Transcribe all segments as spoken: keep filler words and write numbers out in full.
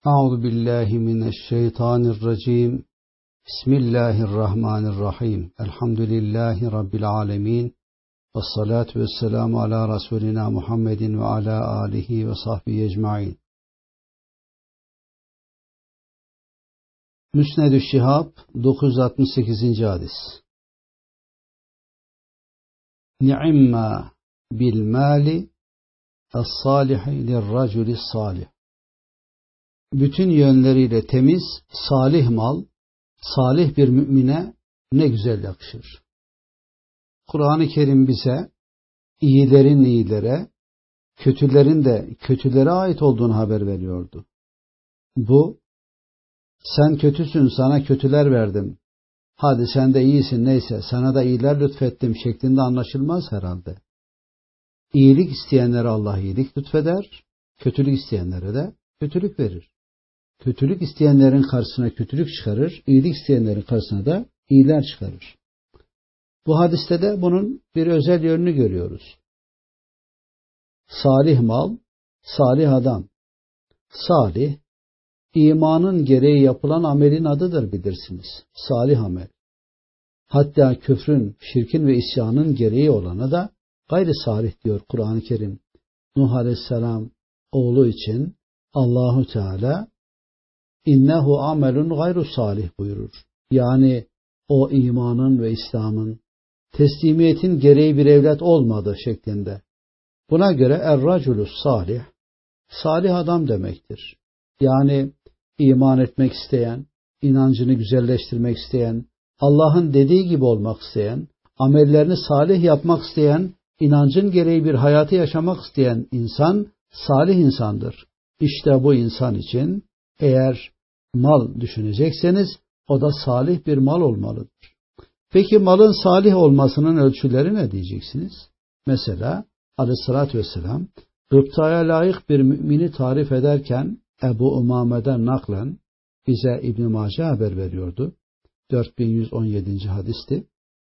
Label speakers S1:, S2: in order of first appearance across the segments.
S1: Euzu billahi mineşşeytanirracim. Bismillahirrahmanirrahim. Elhamdülillahi rabbil alamin. Ves salatu vesselamu ala Resulina Muhammedin ve ala alihi ve sahbihi ecmaîn. Müsned-ü Şihab dokuz yüz altmış sekizinci hadis. Ni'imma bil mali es-salihi lirraculi salih. Bütün yönleriyle temiz, salih mal, salih bir mümine ne güzel yakışır. Kur'an-ı Kerim bize iyilerin iyilere, kötülerin de kötülere ait olduğunu haber veriyordu. Bu, sen kötüsün, sana kötüler verdim, hadi sen de iyisin, neyse sana da iyiler lütfettim şeklinde anlaşılmaz herhalde. İyilik isteyenlere Allah iyilik lütfeder, kötülük isteyenlere de kötülük verir. Kötülük isteyenlerin karşısına kötülük çıkarır, iyilik isteyenlerin karşısına da iyiler çıkarır. Bu hadiste de bunun bir özel yönünü görüyoruz. Salih mal, salih adam. Salih, imanın gereği yapılan amelin adıdır bilirsiniz. Salih amel. Hatta küfrün, şirkin ve isyanın gereği olana da gayri salih diyor Kur'an-ı Kerim. Nuh Aleyhisselam oğlu için Allahu Teala İnnehu amelun gayru salih buyurur. Yani o imanın ve İslam'ın, teslimiyetin gereği bir evlat olmadı şeklinde. Buna göre er-raculus salih, salih adam demektir. Yani iman etmek isteyen, inancını güzelleştirmek isteyen, Allah'ın dediği gibi olmak isteyen, amellerini salih yapmak isteyen, inancın gereği bir hayatı yaşamak isteyen insan, salih insandır. İşte bu insan için eğer mal düşünecekseniz o da salih bir mal olmalıdır. Peki malın salih olmasının ölçüleri ne diyeceksiniz? Mesela Aleyhisselatü Vesselam gıptaya layık bir mümini tarif ederken Ebu Umame'den naklen bize İbn-i Mace haber veriyordu. dört bin yüz on yedinci hadisti.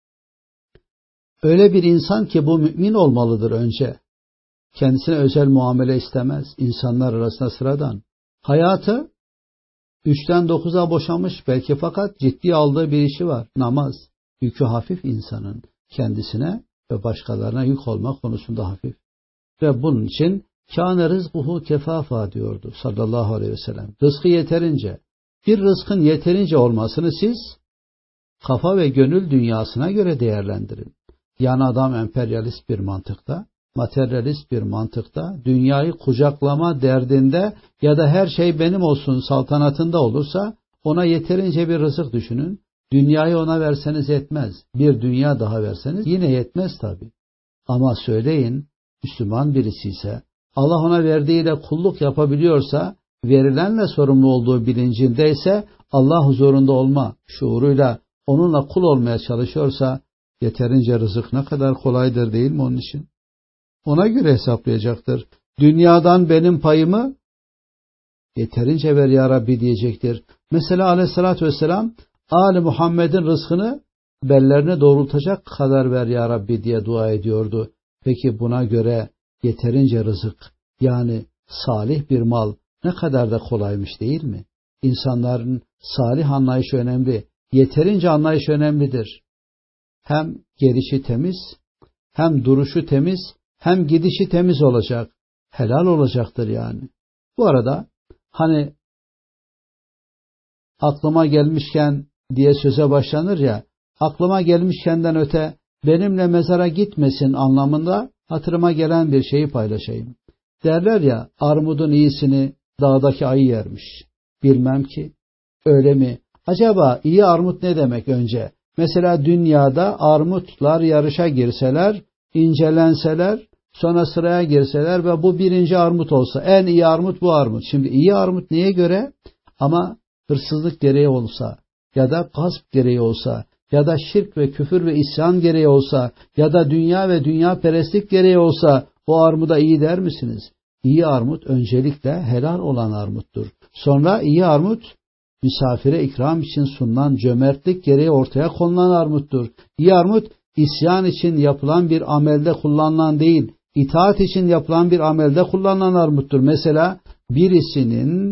S1: Öyle bir insan ki bu mümin olmalıdır önce. Kendisine özel muamele istemez. İnsanlar arasında sıradan. Hayatı üçten dokuza boşamış belki fakat ciddi aldığı bir işi var. Namaz. Yükü hafif insanın. Kendisine ve başkalarına yük olmak konusunda hafif. Ve bunun için kâne rızkuhu kefafa diyordu sallallahu aleyhi ve sellem. Rızkı yeterince. Bir rızkın yeterince olmasını siz kafa ve gönül dünyasına göre değerlendirin. Yani adam emperyalist bir mantıkta, materyalist bir mantıkta, dünyayı kucaklama derdinde ya da her şey benim olsun saltanatında olursa ona yeterince bir rızık düşünün. Dünyayı ona verseniz yetmez. Bir dünya daha verseniz yine yetmez tabi. Ama söyleyin, Müslüman birisi ise, Allah ona verdiğiyle kulluk yapabiliyorsa, verilenle sorumlu olduğu bilincindeyse, Allah huzurunda olma şuuruyla onunla kul olmaya çalışıyorsa, yeterince rızık ne kadar kolaydır değil mi onun için? Ona göre hesaplayacaktır. Dünyadan benim payımı yeterince ver ya Rabbi diyecektir. Mesela Aleyhisselatü Vesselam Ali Muhammed'in rızkını bellerine doğrultacak kadar ver ya Rabbi diye dua ediyordu. Peki buna göre yeterince rızık yani salih bir mal ne kadar da kolaymış değil mi? İnsanların salih anlayışı önemli. Yeterince anlayış önemlidir. Hem gelişi temiz, hem duruşu temiz, hem gidişi temiz olacak. Helal olacaktır yani. Bu arada hani aklıma gelmişken diye söze başlanır ya, aklıma gelmişkenden öte benimle mezara gitmesin anlamında hatırıma gelen bir şeyi paylaşayım. Derler ya, armudun iyisini dağdaki ayı yermiş. Bilmem ki, öyle mi? Acaba iyi armut ne demek önce? Mesela dünyada armutlar yarışa girseler, incelenseler, sonra sıraya girseler ve bu birinci armut olsa, en iyi armut bu armut. Şimdi iyi armut neye göre? Ama hırsızlık gereği olsa, ya da gasp gereği olsa, ya da şirk ve küfür ve isyan gereği olsa, ya da dünya ve dünya perestlik gereği olsa, o armuda iyi der misiniz? İyi armut öncelikle helal olan armuttur. Sonra iyi armut, misafire ikram için sunulan cömertlik gereği ortaya konulan armuttur. İyi armut, isyan için yapılan bir amelde kullanılan değil, itaat için yapılan bir amelde kullanılan armuttur. Mesela birisinin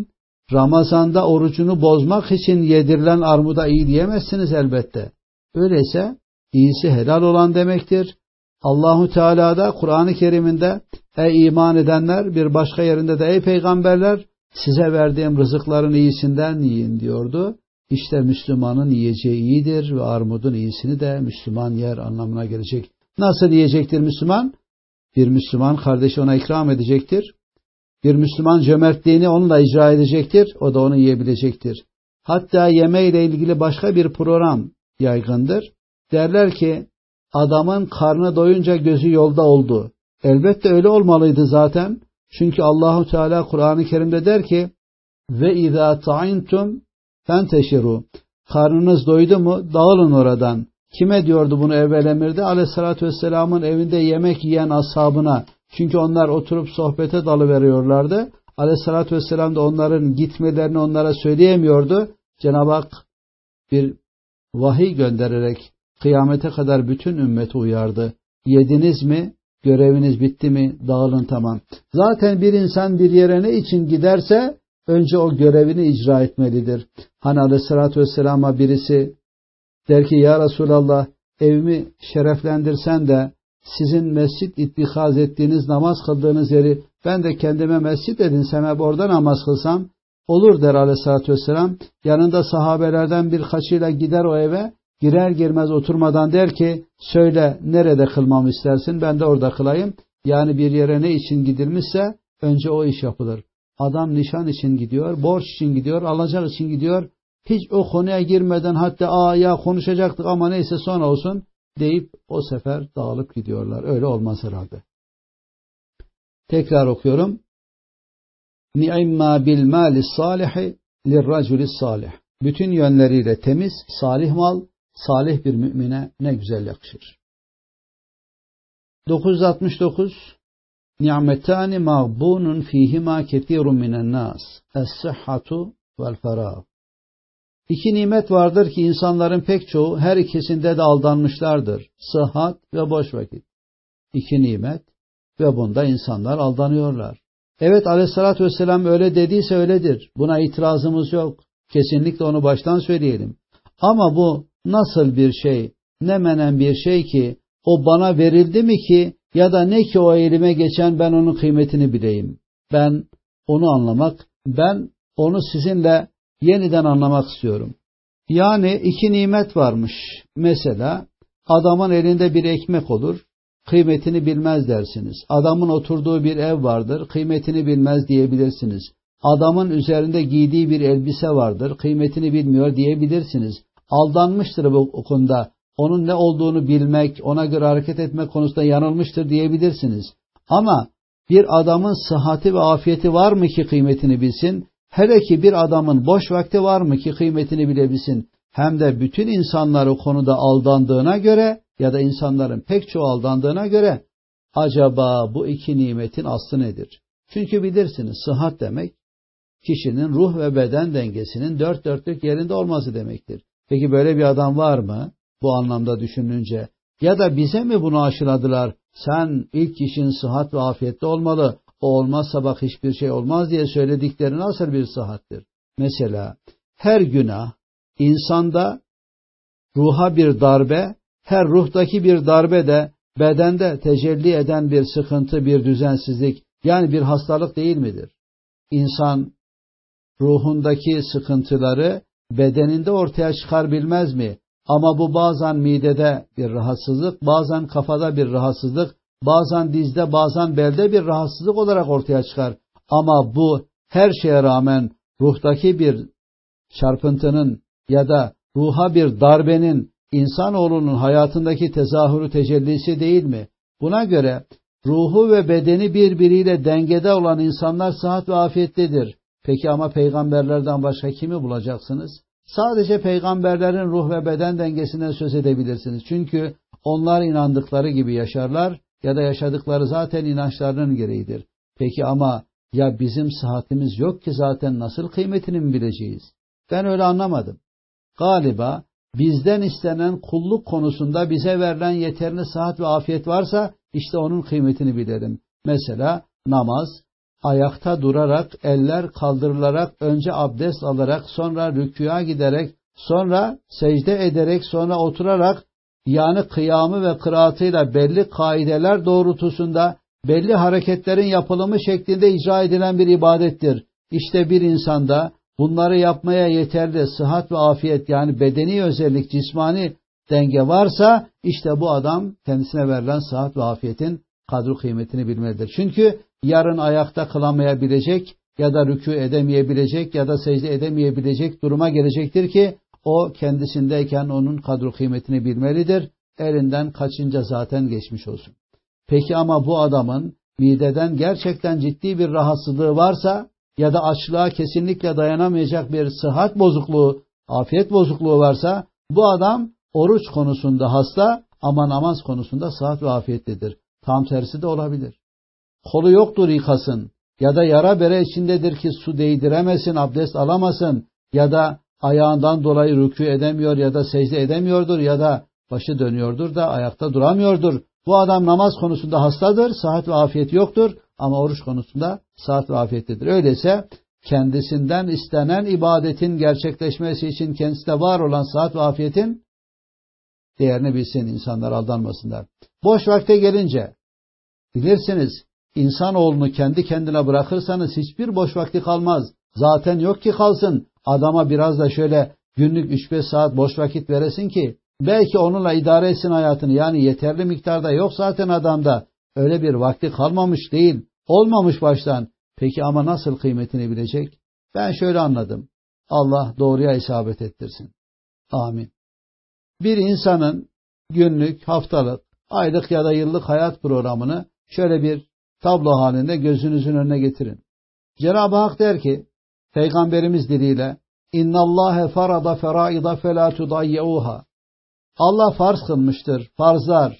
S1: Ramazanda orucunu bozmak için yedirilen armuda iyi diyemezsiniz elbette. Öyleyse iyisi helal olan demektir. Allahu Teala da Kur'an-ı Kerim'inde ey iman edenler, bir başka yerinde de ey peygamberler, size verdiğim rızıkların iyisinden yiyin diyordu. İşte Müslümanın yiyeceği iyidir ve armudun iyisini de Müslüman yer anlamına gelecek. Nasıl yiyecektir Müslüman? Bir Müslüman kardeşi ona ikram edecektir. Bir Müslüman cömertliğini onunla icra edecektir. O da onu yiyebilecektir. Hatta yemeğiyle ilgili başka bir program yaygındır. Derler ki adamın karnı doyunca gözü yolda oldu. Elbette öyle olmalıydı zaten. Çünkü Allahu Teala Kur'an-ı Kerim'de der ki ve izâ ta'intum fenteşiru. Karnınız doydu mu dağılın oradan. Kime diyordu bunu evvel emirde? Aleyhissalatü vesselamın evinde yemek yiyen ashabına. Çünkü onlar oturup sohbete dalıveriyorlardı. Aleyhissalatü vesselam da onların gitmelerini onlara söyleyemiyordu. Cenab-ı Hak bir vahiy göndererek kıyamete kadar bütün ümmeti uyardı. Yediniz mi? Göreviniz bitti mi? Dağılın tamam. Zaten bir insan bir yere ne için giderse önce o görevini icra etmelidir. Hani Aleyhissalatü vesselam'a birisi der ki ya Resulallah evimi şereflendirsen de sizin mescit ittihaz ettiğiniz, namaz kıldığınız yeri ben de kendime mescit edinsem, hep orada namaz kılsam olur der Aleyhissalatü vesselam. Yanında sahabelerden birkaçıyla gider o eve, girer girmez oturmadan der ki söyle nerede kılmamı istersin, ben de orada kılayım. Yani bir yere ne için gidilmişse önce o iş yapılır. Adam nişan için gidiyor, borç için gidiyor, alacak için gidiyor. Hiç o konuya girmeden hatta aa ya konuşacaktık ama neyse sonra olsun deyip o sefer dağılıp gidiyorlar. Öyle olmaz herhalde. Tekrar okuyorum. Ni'imma bil malis salihi lirraculis salih. Bütün yönleriyle temiz, salih mal, salih bir mümine ne güzel yakışır. dokuz yüz altmış dokuz Ni'metani mağbunun fihima ketirun minen nas. Es-sıhhatu vel ferah. İki nimet vardır ki insanların pek çoğu her ikisinde de aldanmışlardır. Sıhhat ve boş vakit. İki nimet ve bunda insanlar aldanıyorlar. Evet Aleyhissalatü vesselam öyle dediyse öyledir. Buna itirazımız yok. Kesinlikle onu baştan söyleyelim. Ama bu nasıl bir şey, ne menen bir şey ki o bana verildi mi ki ya da ne ki o elime geçen ben onun kıymetini bileyim. Ben onu anlamak, ben onu sizinle yeniden anlamak istiyorum. Yani iki nimet varmış. Mesela adamın elinde bir ekmek olur, kıymetini bilmez dersiniz. Adamın oturduğu bir ev vardır, kıymetini bilmez diyebilirsiniz. Adamın üzerinde giydiği bir elbise vardır, kıymetini bilmiyor diyebilirsiniz. Aldanmıştır bu konuda. Onun ne olduğunu bilmek, ona göre hareket etmek konusunda yanılmıştır diyebilirsiniz. Ama bir adamın sıhhati ve afiyeti var mı ki kıymetini bilsin? Hele ki bir adamın boş vakti var mı ki kıymetini bilebilsin? Hem de bütün insanlar o konuda aldandığına göre ya da insanların pek çoğu aldandığına göre acaba bu iki nimetin aslı nedir? Çünkü bilirsiniz sıhhat demek kişinin ruh ve beden dengesinin dört dörtlük yerinde olması demektir. Peki böyle bir adam var mı bu anlamda düşününce? Ya da bize mi bunu aşıladılar? Sen ilk işin sıhhat ve afiyette olmalı. O olmazsa bak hiçbir şey olmaz diye söyledikleri nasıl bir sıhhattir? Mesela her günah insanda ruha bir darbe, her ruhtaki bir darbe de bedende tecelli eden bir sıkıntı, bir düzensizlik, yani bir hastalık değil midir? İnsan ruhundaki sıkıntıları bedeninde ortaya çıkar bilmez mi? Ama bu bazen midede bir rahatsızlık, bazen kafada bir rahatsızlık, bazen dizde, bazen belde bir rahatsızlık olarak ortaya çıkar. Ama bu her şeye rağmen ruhtaki bir çarpıntının ya da ruha bir darbenin insanoğlunun hayatındaki tezahürü tecellisi değil mi? Buna göre ruhu ve bedeni birbiriyle dengede olan insanlar sıhhat ve afiyettedir. Peki ama peygamberlerden başka kimi bulacaksınız? Sadece peygamberlerin ruh ve beden dengesinden söz edebilirsiniz. Çünkü onlar inandıkları gibi yaşarlar ya da yaşadıkları zaten inançlarının gereğidir. Peki ama ya bizim sıhhatimiz yok ki zaten nasıl kıymetini mi bileceğiz? Ben öyle anlamadım. Galiba bizden istenen kulluk konusunda bize verilen yeterli sıhhat ve afiyet varsa işte onun kıymetini bilelim. Mesela namaz, ayakta durarak, eller kaldırılarak, önce abdest alarak, sonra rükûa giderek, sonra secde ederek, sonra oturarak, yani kıyamı ve kıraatıyla belli kaideler doğrultusunda belli hareketlerin yapılımı şeklinde icra edilen bir ibadettir. İşte bir insanda bunları yapmaya yeterli sıhhat ve afiyet, yani bedeni özellik, cismani denge varsa, işte bu adam kendisine verilen sıhhat ve afiyetin kadru kıymetini bilmelidir. Çünkü yarın ayakta kılamayabilecek ya da rükû edemeyebilecek ya da secde edemeyebilecek duruma gelecektir ki o kendisindeyken onun kadru kıymetini bilmelidir. Elinden kaçınca zaten geçmiş olsun. Peki ama bu adamın mideden gerçekten ciddi bir rahatsızlığı varsa ya da açlığa kesinlikle dayanamayacak bir sıhhat bozukluğu, afiyet bozukluğu varsa, bu adam oruç konusunda hasta ama namaz konusunda sıhhat ve afiyetlidir. Tam tersi de olabilir. Kolu yoktur yıkasın ya da yara bere içindedir ki su değdiremesin, abdest alamasın ya da ayağından dolayı rükû edemiyor ya da secde edemiyordur ya da başı dönüyordur da ayakta duramıyordur. Bu adam namaz konusunda hastadır, sıhhat ve afiyet yoktur ama oruç konusunda sıhhat ve afiyetlidir. Öyleyse kendisinden istenen ibadetin gerçekleşmesi için kendisinde var olan sıhhat ve afiyetin değerini bilsin, insanlar aldanmasınlar. Boş vakte gelince, bilirsiniz, insanoğlunu kendi kendine bırakırsanız hiçbir boş vakti kalmaz. Zaten yok ki kalsın. Adama biraz da şöyle günlük üç beş saat boş vakit veresin ki belki onunla idare etsin hayatını. Yani yeterli miktarda yok zaten adamda. Öyle bir vakti kalmamış değil. Olmamış baştan. Peki ama nasıl kıymetini bilecek? Ben şöyle anladım. Allah doğruya isabet ettirsin. Amin. Bir insanın günlük, haftalık, aylık ya da yıllık hayat programını şöyle bir tablo halinde gözünüzün önüne getirin. Cenab-ı Hak der ki, Peygamberimiz diliyle, اِنَّ اللّٰهَ فَرَضَ فَرَائِضَ فَلَا تُضَيِّعُوهَا. Allah farz kılmıştır, farzlar.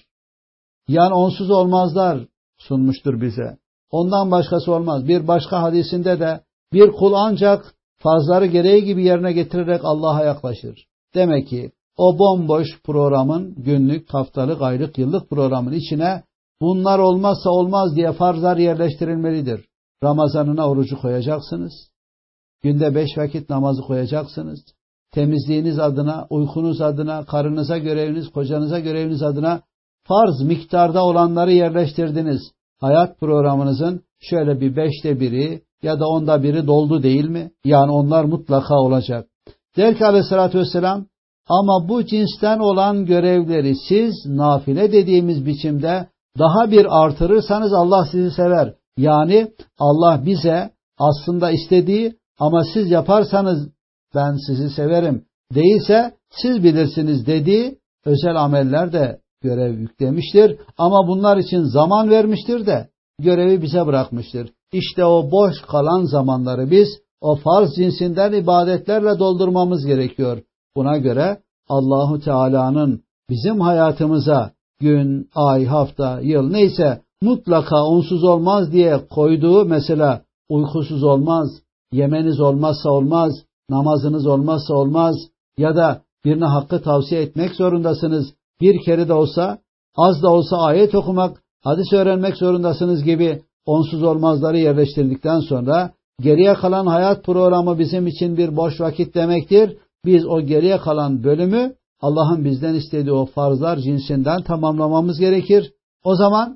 S1: Yani onsuz olmazlar sunmuştur bize. Ondan başkası olmaz. Bir başka hadisinde de bir kul ancak farzları gereği gibi yerine getirerek Allah'a yaklaşır. Demek ki o bomboş programın, günlük, haftalık, aylık, yıllık programın içine bunlar olmazsa olmaz diye farzlar yerleştirilmelidir. Ramazanına orucu koyacaksınız. Günde beş vakit namazı koyacaksınız. Temizliğiniz adına, uykunuz adına, karınıza göreviniz, kocanıza göreviniz adına farz miktarda olanları yerleştirdiniz. Hayat programınızın şöyle bir beşte biri ya da onda biri doldu değil mi? Yani onlar mutlaka olacak. Der ki aleyhissalatü vesselam, ama bu cinsten olan görevleri siz nafile dediğimiz biçimde daha bir artırırsanız Allah sizi sever. Yani Allah bize aslında istediği ama siz yaparsanız ben sizi severim, değilse siz bilirsiniz dediği özel ameller de görev yüklemiştir. Ama bunlar için zaman vermiştir de görevi bize bırakmıştır. İşte o boş kalan zamanları biz o farz cinsinden ibadetlerle doldurmamız gerekiyor. Buna göre Allahu Teala'nın bizim hayatımıza gün, ay, hafta, yıl neyse mutlaka onsuz olmaz diye koyduğu, mesela uykusuz olmaz, yemeniz olmazsa olmaz, namazınız olmazsa olmaz ya da birine hakkı tavsiye etmek zorundasınız. Bir kere de olsa, az da olsa ayet okumak, hadis öğrenmek zorundasınız gibi onsuz olmazları yerleştirdikten sonra geriye kalan hayat programı bizim için bir boş vakit demektir. Biz o geriye kalan bölümü Allah'ın bizden istediği o farzlar cinsinden tamamlamamız gerekir. O zaman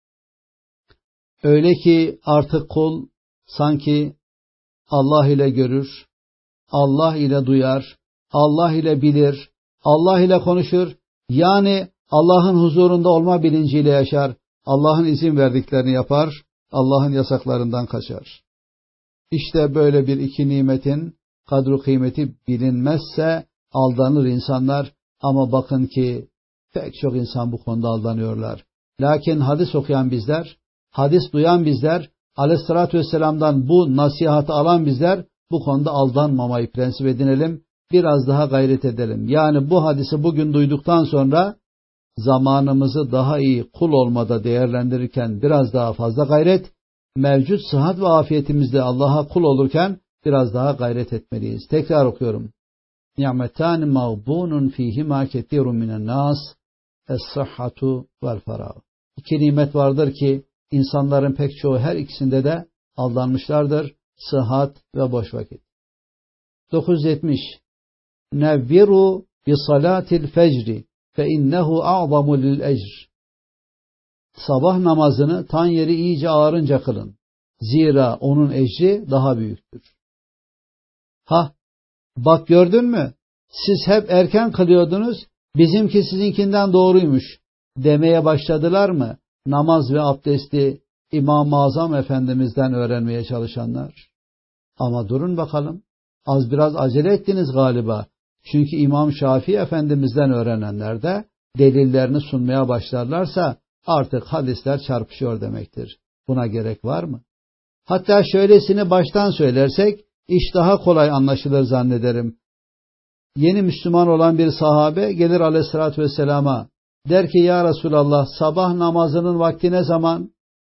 S1: öyle ki artık kul sanki Allah ile görür, Allah ile duyar, Allah ile bilir, Allah ile konuşur. Yani Allah'ın huzurunda olma bilinciyle yaşar. Allah'ın izin verdiklerini yapar, Allah'ın yasaklarından kaçar. İşte böyle bir iki nimetin kadru kıymeti bilinmezse aldanır insanlar. Ama bakın ki pek çok insan bu konuda aldanıyorlar. Lakin hadis okuyan bizler, hadis duyan bizler, aleyhissalatü vesselam'dan bu nasihatı alan bizler bu konuda aldanmamayı prensip edinelim. Biraz daha gayret edelim. Yani bu hadisi bugün duyduktan sonra zamanımızı daha iyi kul olmada değerlendirirken biraz daha fazla gayret, mevcut sıhhat ve afiyetimizde Allah'a kul olurken biraz daha gayret etmeliyiz. Tekrar okuyorum. Ni'metâni mağbûnun fîhimâ ketîrun minennâs es-sıhhatu vel ferâh. İki nimet vardır ki insanların pek çoğu her ikisinde de aldanmışlardır. Sıhhat ve boş vakit. dokuz yüz yetmiş. Nevviru bi salatil fecri fe innehu a'zamu lil ecr. Sabah namazını tan yeri iyice ağarınca kılın. Zira onun ecri daha büyüktür. Ha, bak gördün mü? Siz hep erken kılıyordunuz, bizimki sizinkinden doğruymuş demeye başladılar mı? Namaz ve abdesti İmam-ı Azam Efendimiz'den öğrenmeye çalışanlar. Ama durun bakalım, az biraz acele ettiniz galiba. Çünkü İmam Şafii Efendimiz'den öğrenenler de delillerini sunmaya başlarlarsa artık hadisler çarpışıyor demektir. Buna gerek var mı? Hatta şöylesini baştan söylersek iş daha kolay anlaşılır zannederim. Yeni Müslüman olan bir sahabe gelir Aleyhisselatü Vesselam'a, der ki ya Resulallah, sabah namazının vakti ne zaman?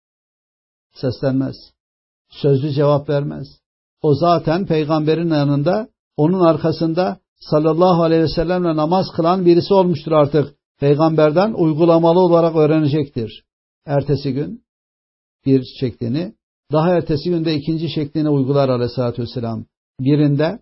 S1: Seslenmez. Sözlü cevap vermez. O zaten peygamberin yanında, onun arkasında sallallahu aleyhi ve sellemle namaz kılan birisi olmuştur artık. Peygamberden uygulamalı olarak öğrenecektir. Ertesi gün bir şeklini, daha ertesi günde ikinci şeklini uygular Aleyhisselatü Vesselam. Birinde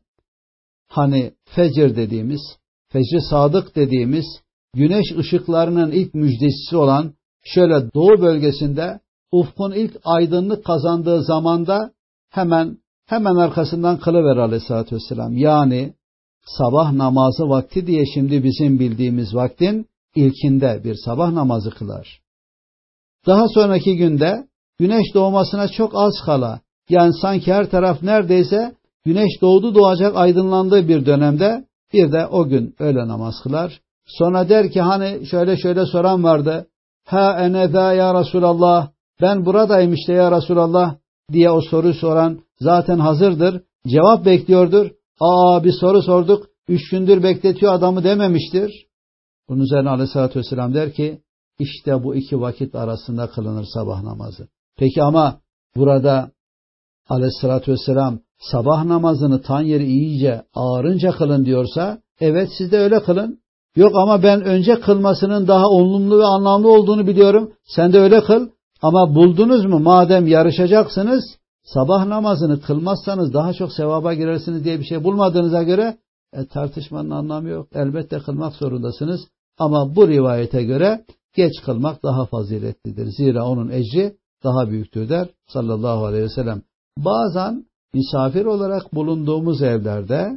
S1: hani fecir dediğimiz, fecri sadık dediğimiz güneş ışıklarının ilk müjdecisi olan şöyle doğu bölgesinde ufkun ilk aydınlık kazandığı zamanda hemen hemen arkasından kılıver Aleyhisselatü Vesselam. Yani sabah namazı vakti diye şimdi bizim bildiğimiz vaktin ilkinde bir sabah namazı kılar. Daha sonraki günde güneş doğmasına çok az kala, yani sanki her taraf neredeyse güneş doğdu doğacak aydınlandığı bir dönemde bir de o gün öğle namaz kılar. Sonra der ki hani şöyle şöyle soran vardı. Ha eneza ya Resulallah, ben buradayım işte ya Resulallah diye o soruyu soran zaten hazırdır. Cevap bekliyordur. Aa bir soru sorduk, üç gündür bekletiyor adamı dememiştir. Bunun üzerine Aleyhisselatü Vesselam der ki işte bu iki vakit arasında kılınır sabah namazı. Peki ama burada Aleyhisselatü Vesselam sabah namazını tan yeri iyice ağarınca kılın diyorsa, evet siz de öyle kılın. Yok ama ben önce kılmasının daha olumlu ve anlamlı olduğunu biliyorum. Sen de öyle kıl. Ama buldunuz mu madem yarışacaksınız, sabah namazını kılmazsanız daha çok sevaba girersiniz diye bir şey bulmadığınıza göre e, tartışmanın anlamı yok. Elbette kılmak zorundasınız. Ama bu rivayete göre geç kılmak daha faziletlidir. Zira onun ecri daha büyüktür der sallallahu aleyhi ve sellem. Bazen misafir olarak bulunduğumuz evlerde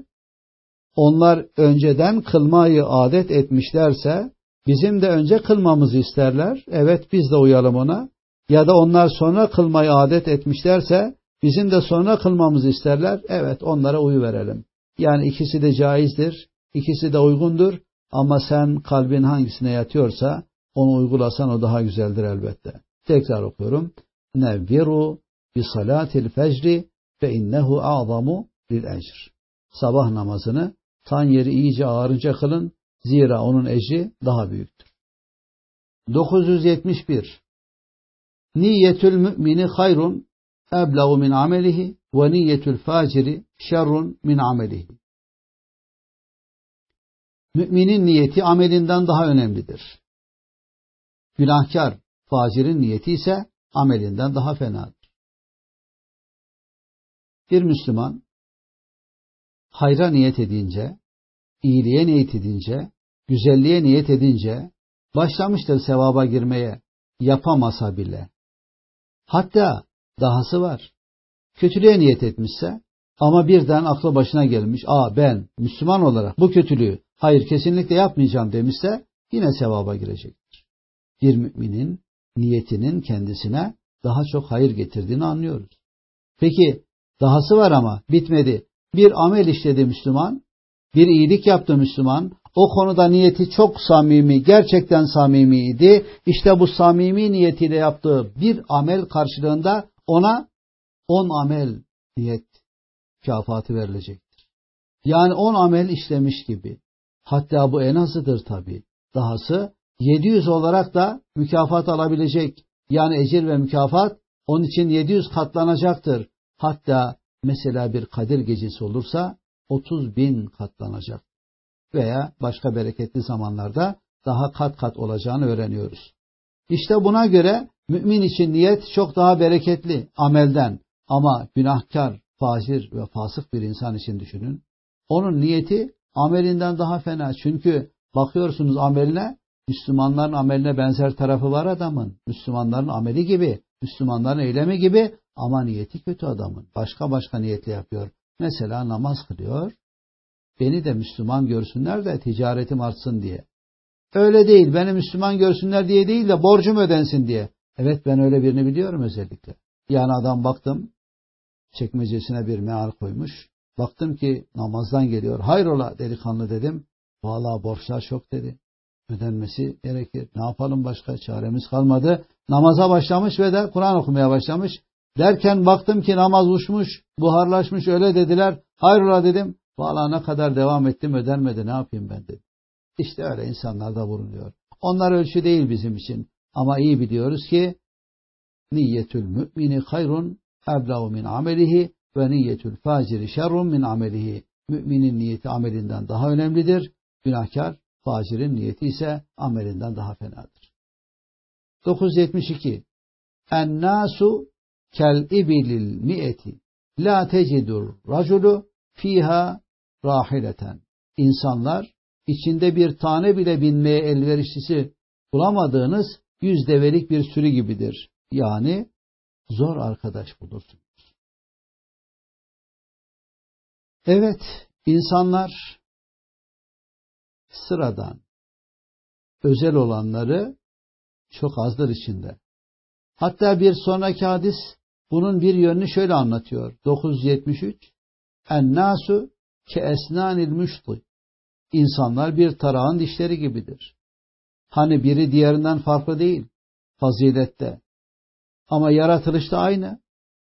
S1: onlar önceden kılmayı adet etmişlerse bizim de önce kılmamızı isterler. Evet biz de uyalım ona. Ya da onlar sonra kılmayı adet etmişlerse bizim de sonra kılmamızı isterler. Evet onlara uyuverelim. Yani ikisi de caizdir. İkisi de uygundur. Ama sen kalbin hangisine yatıyorsa onu uygulasan o daha güzeldir elbette. Tekrar okuyorum. Nevviru bi salatil fecri fe innehu a'zamu lil ecr. Sabah namazını tan yeri iyice ağarınca kılın. Zira onun ecri daha büyüktür. dokuz yüz yetmiş bir. Niyetül mümini hayrun ebleğu min amelihi ve niyetül faciri şerrun min amelihi. Müminin niyeti amelinden daha önemlidir. Günahkar, facirin niyeti ise amelinden daha fenadır. Bir Müslüman hayra niyet edince, iyiliğe niyet edince, güzelliğe niyet edince başlamıştır sevaba girmeye, yapamasa bile. Hatta dahası var. Kötülüğe niyet etmişse ama birden aklı başına gelmiş. Aa ben Müslüman olarak bu kötülüğü hayır kesinlikle yapmayacağım demişse yine sevaba girecektir. Bir müminin niyetinin kendisine daha çok hayır getirdiğini anlıyoruz. Peki dahası var ama bitmedi. Bir amel işledi Müslüman, bir iyilik yaptı Müslüman, o konuda niyeti çok samimi, gerçekten samimiydi. İşte bu samimi niyetiyle yaptığı bir amel karşılığında ona on amel niyet mükafatı verilecektir. Yani on amel işlemiş gibi. Hatta bu en azıdır tabii. Dahası yedi yüz olarak da mükafat alabilecek. Yani ecir ve mükafat onun için yedi yüz katlanacaktır. Hatta mesela bir Kadir gecesi olursa otuz bin katlanacak. Veya başka bereketli zamanlarda daha kat kat olacağını öğreniyoruz. İşte buna göre mümin için niyet çok daha bereketli amelden. Ama günahkar, facir ve fasık bir insan için düşünün. Onun niyeti amelinden daha fena. Çünkü bakıyorsunuz ameline, Müslümanların ameline benzer tarafı var adamın. Müslümanların ameli gibi, Müslümanların eylemi gibi ama niyeti kötü adamın. Başka başka niyetle yapıyor. Mesela namaz kılıyor. Beni de Müslüman görsünler de ticaretim artsın diye. Öyle değil. Beni Müslüman görsünler diye değil de borcum ödensin diye. Evet, ben öyle birini biliyorum özellikle. Yani adam baktım çekmecesine bir meal koymuş. Baktım ki namazdan geliyor. Hayrola delikanlı dedim. Vallahi borçlar çok dedi. Ödenmesi gerekir. Ne yapalım başka? Çaremiz kalmadı. Namaza başlamış ve de Kur'an okumaya başlamış. Derken baktım ki namaz uçmuş, buharlaşmış, öyle dediler. Hayrola dedim. Vallahi ne kadar devam ettim ödenmedi, ne yapayım ben dedim. İşte öyle insanlar da bulunuyor. Onlar ölçü değil bizim için. Ama iyi biliyoruz ki niyetül mümini hayrun eblav min amelihi ve niyetül faciri şerrun min amelihi. Müminin niyeti amelinden daha önemlidir. Günahkar, facirin niyeti ise amelinden daha fenadır. dokuz yüz yetmiş iki. En-nasu kel ibilil mi'eti la tecidur raculu fiha rahileten. İnsanlar içinde bir tane bile binmeye elverişlisi bulamadığınız yüz develik bir sürü gibidir. Yani zor arkadaş bulursunuz. Evet, insanlar sıradan, özel olanları çok azdır içinde. Hatta bir sonraki hadis bunun bir yönünü şöyle anlatıyor. dokuz yüz yetmiş üç. En-nasu ke esnanil müşti. İnsanlar bir tarağın dişleri gibidir. Hani biri diğerinden farklı değil fazilette. Ama yaratılışta aynı.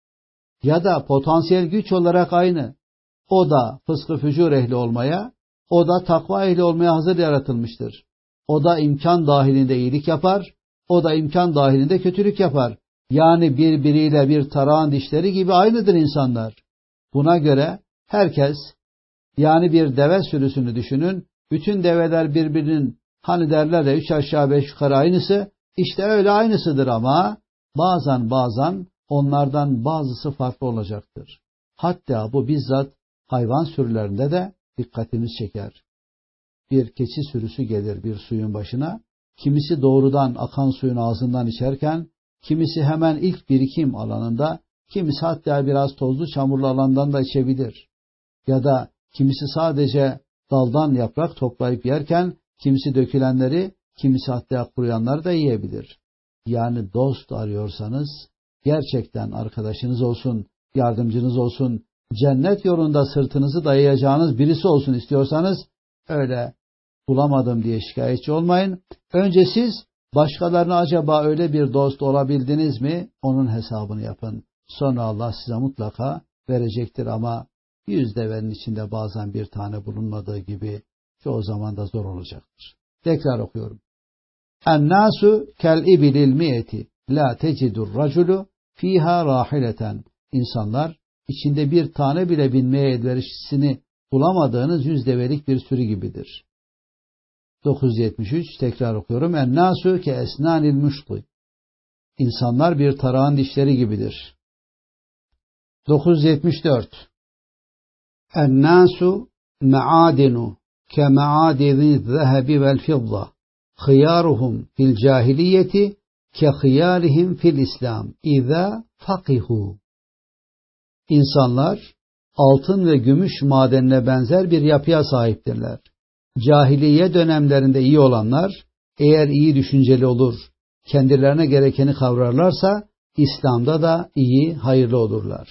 S1: Ya da potansiyel güç olarak aynı. O da fıskı fücur ehli olmaya, o da takva ehli olmaya hazır yaratılmıştır. O da imkan dahilinde iyilik yapar, o da imkan dahilinde kötülük yapar. Yani birbiriyle bir tarağın dişleri gibi aynıdır insanlar. Buna göre herkes, yani bir deve sürüsünü düşünün, bütün develer birbirinin, hani derler ya üç aşağı beş yukarı aynısı, işte öyle aynısıdır ama bazen bazen onlardan bazısı farklı olacaktır. Hatta bu bizzat hayvan sürülerinde de dikkatimiz çeker. Bir keçi sürüsü gelir bir suyun başına, kimisi doğrudan akan suyun ağzından içerken, kimisi hemen ilk birikim alanında, kimisi hatta biraz tozlu çamurlu alandan da içebilir. Ya da kimisi sadece daldan yaprak toplayıp yerken, kimisi dökülenleri, kimisi hatta kuruyanları da yiyebilir. Yani dost arıyorsanız, gerçekten arkadaşınız olsun, yardımcınız olsun, cennet yolunda sırtınızı dayayacağınız birisi olsun istiyorsanız, öyle bulamadım diye şikayetçi olmayın. Önce siz başkalarına acaba öyle bir dost olabildiniz mi? Onun hesabını yapın. Sonra Allah size mutlaka verecektir ama yüz devenin içinde bazen bir tane bulunmadığı gibi çoğu zaman da zor olacaktır. Tekrar okuyorum. En-nasu kel ibilil mi'eti la tecidur raculu fiha rahileten. İnsanlar içinde bir tane bile binmeye elverişlisini bulamadığınız yüz develik bir sürü gibidir. dokuz yüz yetmiş üç tekrar okuyorum. En-nasu ke esnanil müşti. İnsanlar bir tarağın dişleri gibidir. dokuz yüz yetmiş dört. En-nasu me'adinu ke me'adini zehebi vel fidda. Hıyaruhum fil cahiliyeti ke hıyarihim fil İslam. İza fakihu. İnsanlar altın ve gümüş madenine benzer bir yapıya sahiptirler. Cahiliye dönemlerinde iyi olanlar, eğer iyi düşünceli olur, kendilerine gerekeni kavrarlarsa, İslam'da da iyi, hayırlı olurlar.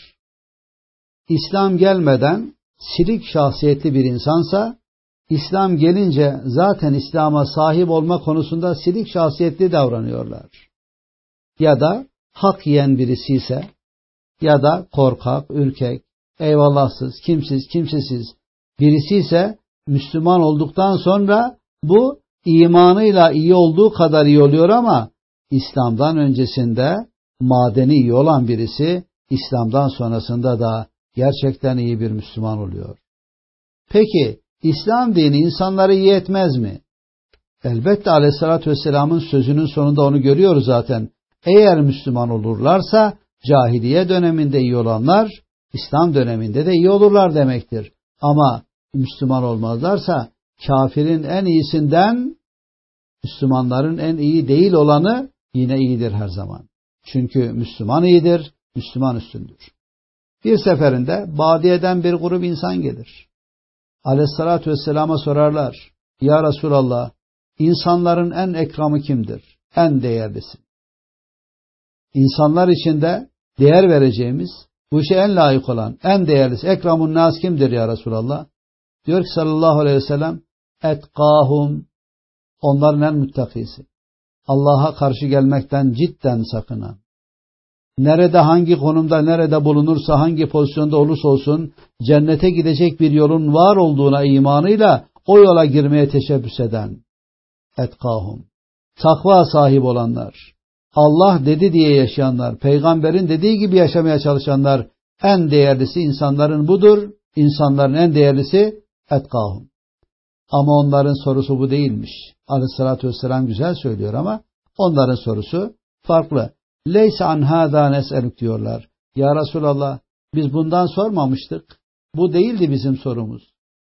S1: İslam gelmeden silik şahsiyetli bir insansa, İslam gelince zaten İslam'a sahip olma konusunda silik şahsiyetli davranıyorlar. Ya da hak yiyen birisi ise, ya da korkak, ürkek, eyvallahsız, kimsiz, kimsesiz birisi ise Müslüman olduktan sonra bu imanıyla iyi olduğu kadar iyi oluyor ama İslam'dan öncesinde madeni iyi olan birisi İslam'dan sonrasında da gerçekten iyi bir Müslüman oluyor. Peki İslam dini insanları iyi etmez mi? Elbette Aleyhisselatü Vesselam'ın sözünün sonunda onu görüyoruz zaten. Eğer Müslüman olurlarsa Cahiliye döneminde iyi olanlar İslam döneminde de iyi olurlar demektir. Ama Müslüman olmazlarsa kafirin en iyisinden Müslümanların en iyi değil olanı yine iyidir her zaman. Çünkü Müslüman iyidir, Müslüman üstündür. Bir seferinde badiyeden bir grup insan gelir. Aleyhissalatü vesselama sorarlar. Ya Resulallah, insanların en ekramı kimdir? En değerlisi. İnsanlar içinde değer vereceğimiz, bu işe en layık olan, en değerlisi, ekramun nas kimdir ya Resulallah? Diyor ki sallallahu aleyhi ve sellem, etkâhum, onların en müttakisi. Allah'a karşı gelmekten cidden sakınan. Nerede, hangi konumda, nerede bulunursa, hangi pozisyonda olursa olsun, cennete gidecek bir yolun var olduğuna imanıyla o yola girmeye teşebbüs eden. Etkâhum. Takva sahibi olanlar. Allah dedi diye yaşayanlar, peygamberin dediği gibi yaşamaya çalışanlar, en değerlisi insanların budur. İnsanların en değerlisi etkâhum. Ama onların sorusu bu değilmiş. Aleyhissalatü vesselam güzel söylüyor ama onların sorusu farklı. Leyse an hâzâ nes'elük diyorlar. Ya Resulallah, biz bundan sormamıştık. Bu değildi bizim sorumuz.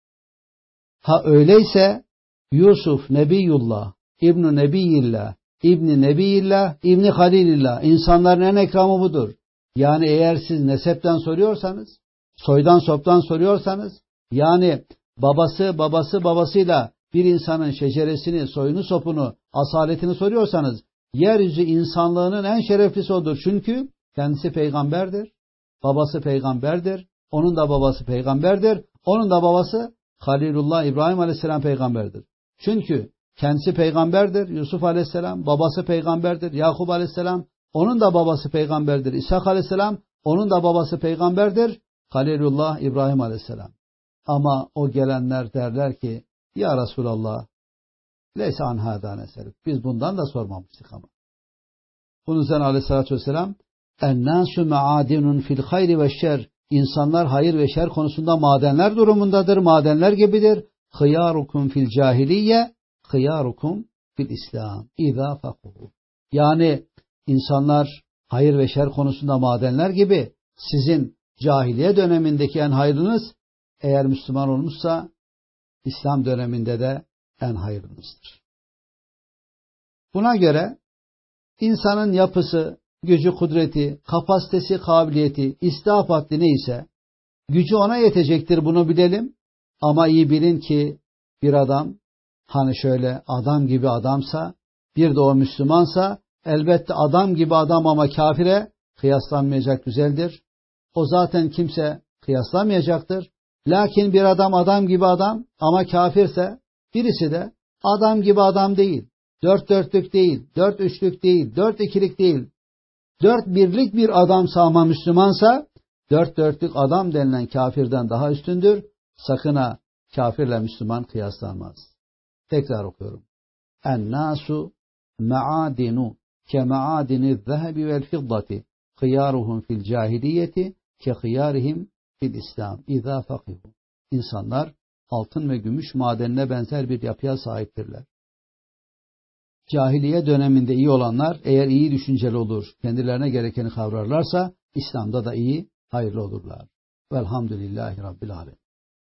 S1: Ha öyleyse Yusuf Nebiyullah, İbn-i Nebiyillah, İbn-i Nebiyillah, İbn-i Halilillah, insanların en ekramı budur. Yani eğer siz nesepten soruyorsanız, soydan soptan soruyorsanız, yani babası babası babasıyla bir insanın şeceresini, soyunu sopunu, asaletini soruyorsanız, yeryüzü insanlığının en şereflisi odur. Çünkü kendisi peygamberdir, babası peygamberdir, onun da babası peygamberdir, onun da babası Halilullah İbrahim Aleyhisselam peygamberdir. Çünkü kendisi peygamberdir, Yusuf Aleyhisselam, babası peygamberdir, Yakup Aleyhisselam, onun da babası peygamberdir, İshak Aleyhisselam, onun da babası peygamberdir, Halilullah İbrahim Aleyhisselam. Ama o gelenler derler ki, ya Resulallah, leyse an hâdâ neselük. Biz bundan da sormamıştık ama. Bunun üzerine Aleyhisselatü Vesselam, ennâsü me'âdinun fil hayri ve şer. İnsanlar hayır ve şer konusunda madenler durumundadır, madenler gibidir. Hıyârukum fil cahiliye, hıyârukum fil İslam. İzâ fakuhu. Yani insanlar hayır ve şer konusunda madenler gibi, sizin cahiliye dönemindeki en hayırlınız, eğer Müslüman olmuşsa, İslam döneminde de en hayırlınızdır. Buna göre insanın yapısı, gücü, kudreti, kapasitesi, kabiliyeti, istihap neyse, gücü ona yetecektir, bunu bilelim. Ama iyi bilin ki bir adam, hani şöyle adam gibi adamsa, bir de o Müslümansa, elbette adam gibi adam ama kafire kıyaslanmayacak güzeldir. O zaten kimse kıyaslanmayacaktır. Lakin bir adam adam gibi adam ama kafirse, birisi de adam gibi adam değil. Dört dörtlük değil, dört üçlük değil, dört ikilik değil. Dört birlik bir adamsa ama Müslümansa, dört dörtlük adam denilen kafirden daha üstündür. Sakın ha, kafirle Müslüman kıyaslanmaz. Tekrar okuyorum. En-nasu me'adinu ke me'adini zehebi vel fiddati hıyaruhum fil cahiliyeti ke hıyarihim fil İslam. İzâ fakihu. İnsanlar altın ve gümüş madenine benzer bir yapıya sahiptirler. Cahiliye döneminde iyi olanlar eğer iyi düşünceli olur, kendilerine gerekeni kavrarlarsa İslam'da da iyi, hayırlı olurlar. Velhamdülillahi Rabbil Alemin.